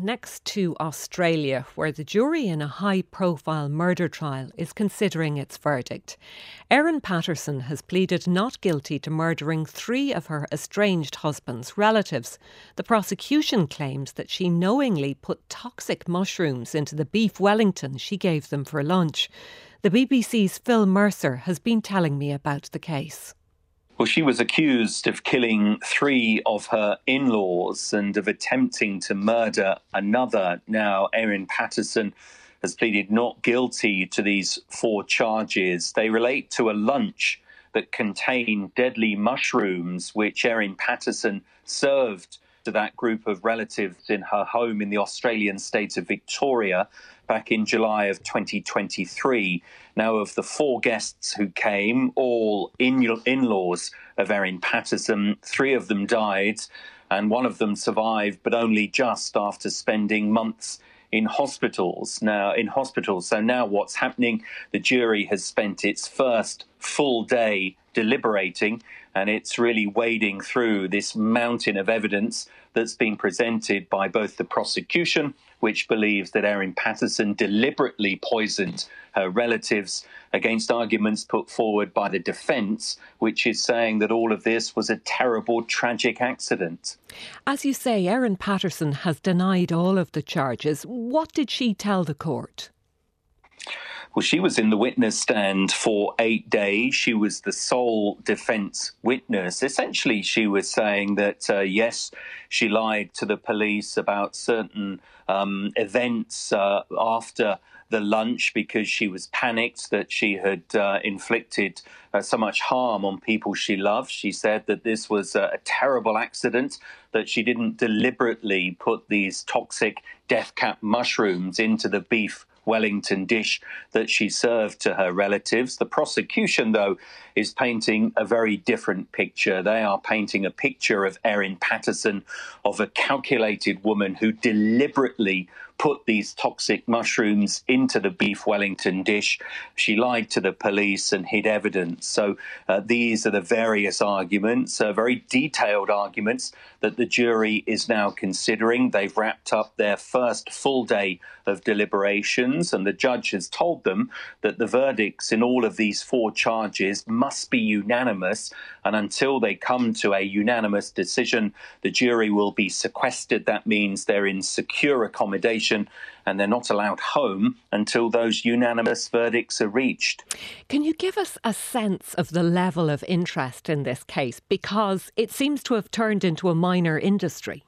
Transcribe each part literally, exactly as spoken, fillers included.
next to Australia, where the jury in a high-profile murder trial is considering its verdict. Erin Patterson has pleaded not guilty to murdering three of her estranged husband's relatives. The prosecution claims that she knowingly put toxic mushrooms into the beef Wellington she gave them for lunch. The B B C's Phil Mercer has been telling me about the case. Well, she was accused of killing three of her in-laws and of attempting to murder another. Now, Erin Patterson has pleaded not guilty to these four charges. They relate to a lunch that contained deadly mushrooms, which Erin Patterson served to that group of relatives in her home in the Australian state of Victoria back in July of twenty twenty-three. Now, of the four guests who came, all in- in-laws of Erin Patterson, three of them died and one of them survived, but only just after spending months in hospitals. Now, in hospitals. So now what's happening? The jury has spent its first full day deliberating, and it's really wading through this mountain of evidence that's been presented by both the prosecution, which believes that Erin Patterson deliberately poisoned her relatives, against arguments put forward by the defence, which is saying that all of this was a terrible, tragic accident. As you say, Erin Patterson has denied all of the charges. What did she tell the court? Well, she was in the witness stand for eight days. She was the sole defence witness. Essentially, she was saying that, uh, yes, she lied to the police about certain um, events uh, after the lunch because she was panicked that she had uh, inflicted uh, so much harm on people she loved. She said that this was a, a terrible accident, that she didn't deliberately put these toxic death cap mushrooms into the beef Wellington dish that she served to her relatives. The prosecution, though, is painting a very different picture. They are painting a picture of Erin Patterson, of a calculated woman who deliberately put these toxic mushrooms into the beef Wellington dish. She lied to the police and hid evidence. So uh, these are the various arguments, uh, very detailed arguments that the jury is now considering. They've wrapped up their first full day of deliberations, and the judge has told them that the verdicts in all of these four charges must be unanimous, and until they come to a unanimous decision, the jury will be sequestered. That means they're in secure accommodation and they're not allowed home until those unanimous verdicts are reached. Can you give us a sense of the level of interest in this case? Because it seems to have turned into a minor industry.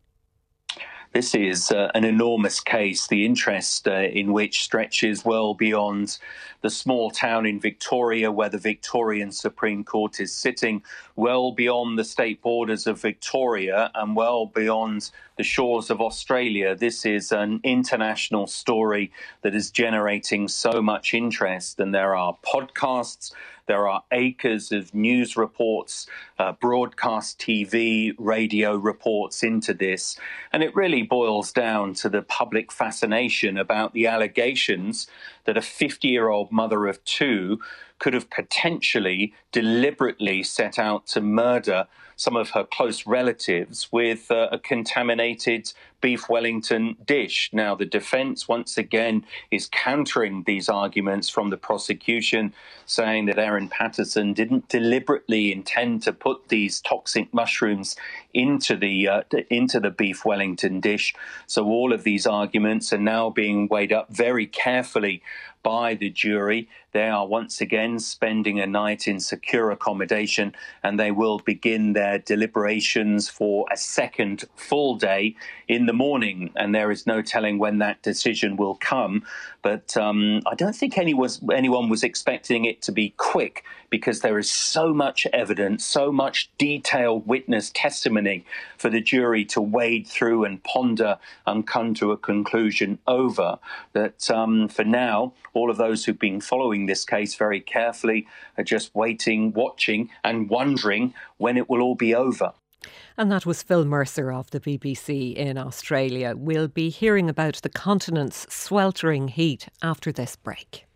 This is uh, an enormous case, the interest uh, in which stretches well beyond the small town in Victoria where the Victorian Supreme Court is sitting, well beyond the state borders of Victoria and well beyond the shores of Australia. This is an international story that is generating so much interest, and there are podcasts, there are acres of news reports, uh, broadcast T V, radio reports into this. And it really boils down to the public fascination about the allegations that a fifty-year-old mother of two could have potentially deliberately set out to murder some of her close relatives with uh, a contaminated beef Wellington dish. Now, the defence, once again, is countering these arguments from the prosecution, saying that Erin Patterson didn't deliberately intend to put these toxic mushrooms into the uh, into the beef Wellington dish. So all of these arguments are now being weighed up very carefully by the jury. They are once again spending a night in secure accommodation, and they will begin their deliberations for a second full day in the morning. And there is no telling when that decision will come. But um, I don't think anyone, anyone was expecting it to be quick, because there is so much evidence, so much detailed witness testimony for the jury to wade through and ponder and come to a conclusion over, that um, for now, all of those who've been following this case very carefully are just waiting, watching and wondering when it will all be over. And that was Phil Mercer of the B B C in Australia. We'll be hearing about the continent's sweltering heat after this break.